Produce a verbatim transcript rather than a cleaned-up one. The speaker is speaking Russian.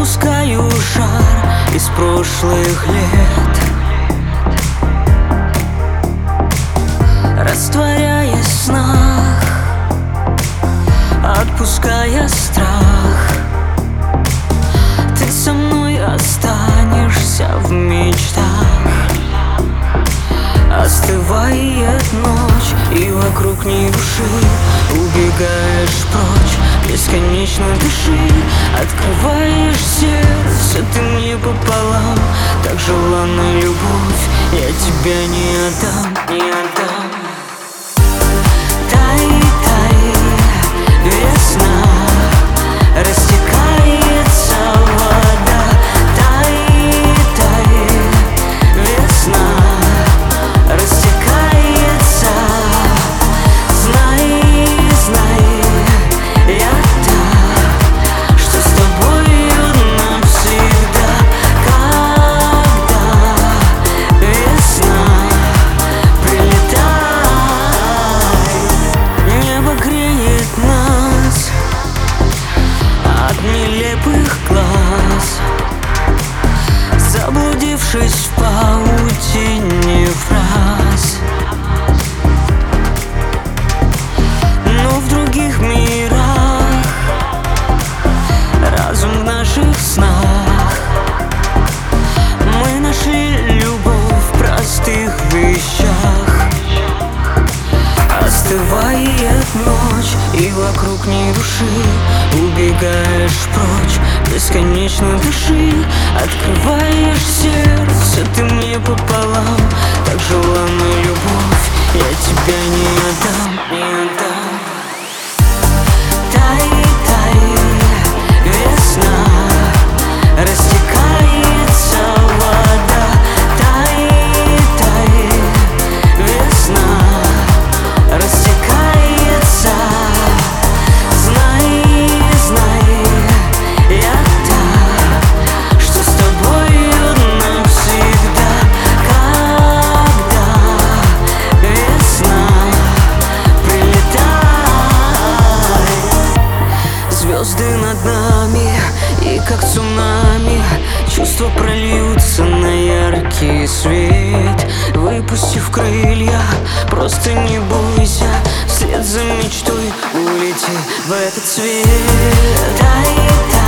Выпускаю жар из прошлых лет, растворяясь в снах, отпуская страх. Ты со мной останешься в мечтах. Остывает ночь, и вокруг ни души. Убегаешь прочь, бесконечно дыши. Открываешь сердце ты мне пополам. Так желанна любовь, я тебя не отдам, не отдам. Тай, тай, весна, растекается вода. Тай, тай, весна, растекается. Знай, знай, я та, что с тобою навсегда. Когда весна прилетай, небо греет нас от нелепых глаз, заблудившись в паутине фраз. Но в других мирах разум в наших снах. Мы нашли любовь в простых вещах. Остывает ночь, и вокруг ни души. Убегаешь прочь, бесконечно дыши. Открываешь сердце ты мне пополам. Так желанна любовь, я тебя не отдам, не отдам. Тай, тай, весна, растекается вода. Тай, тай, весна, растекается. Знай, знай, я та, что с тобою навсегда. Когда весна прилетай, звезды над нами, и как цунами чувства прольются на яркий свет. Выпустив крылья, просто не бойся. Вслед за мечтой улети в этот свет. Тай, тай.